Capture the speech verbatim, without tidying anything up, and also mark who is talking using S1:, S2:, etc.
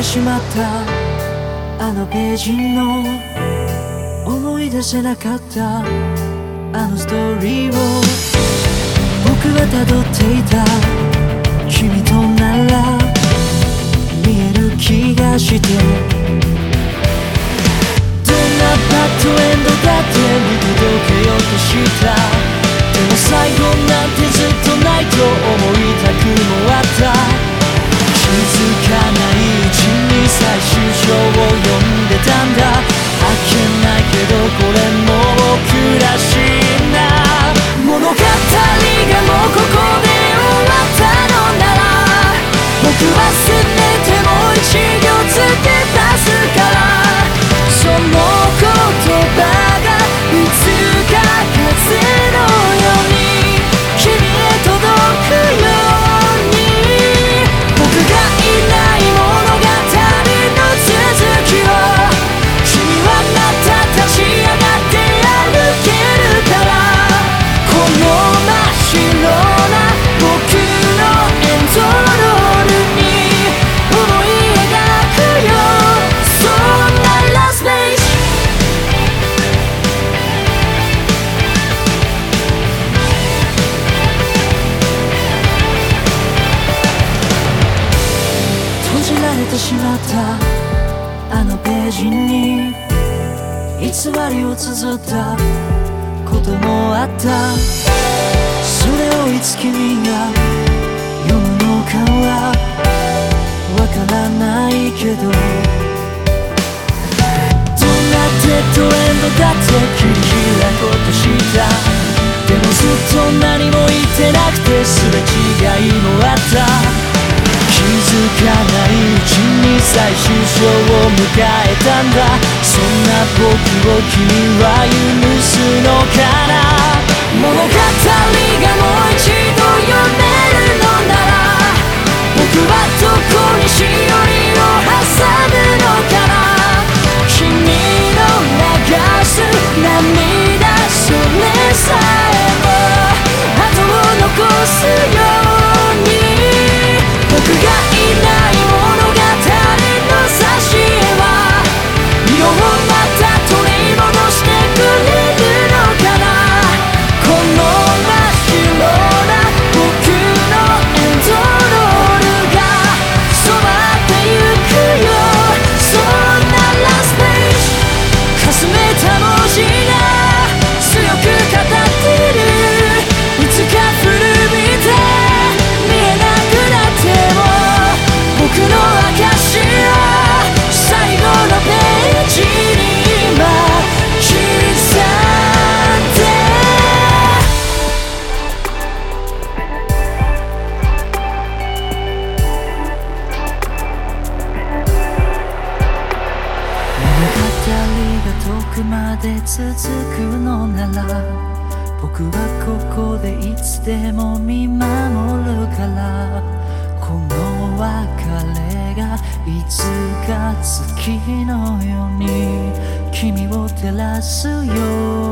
S1: しまったあのページの思い出せなかったあのストーリーを僕は辿っていた。君となら見える気がして、どんなバッドエンドだって見届けようとした。でも最後なんてずっとないと思いたくもあった。気づかないうちに最終章を読んでたんだ。あけないけどこれも僕らしいな。物語がもうここで終わったのなら、僕は全てもう一行付け足すから。その言葉がいつか風のように君へ届くように、僕がいない物語の続きを君はまた立ち上がって歩けるから。この真っ白な僕のエンドロールに思い描くよ、そんなラストページ。閉じられてしまったあのページに偽りを綴ったこともあった。それをいつ君が読むのかはわからないけど、どんなデッドエンドだって切り開こうとした。でもずっと何も言ってなくてすれ違いもあった。気づかないうちに最終章を迎えたんだ。そんな僕を君は許すのかな。物語がもう一度読めるのなら、僕はどこにしおりを挟むのかな。君の流す涙それさえも後を残すように、僕がいない物語の挿絵は色をまた取り戻してくれるのかな。この真っ白な僕のエンドロールが染まってゆくよ、そんなラストページ。かすめた文字が強く語ってる。いつか古びて見えなくなっても僕の証は最後のページに今刻んで。物語が遠くまで続くのなら、僕はここでいつでも見守るから。この別れがいつか月のように君を照らすよ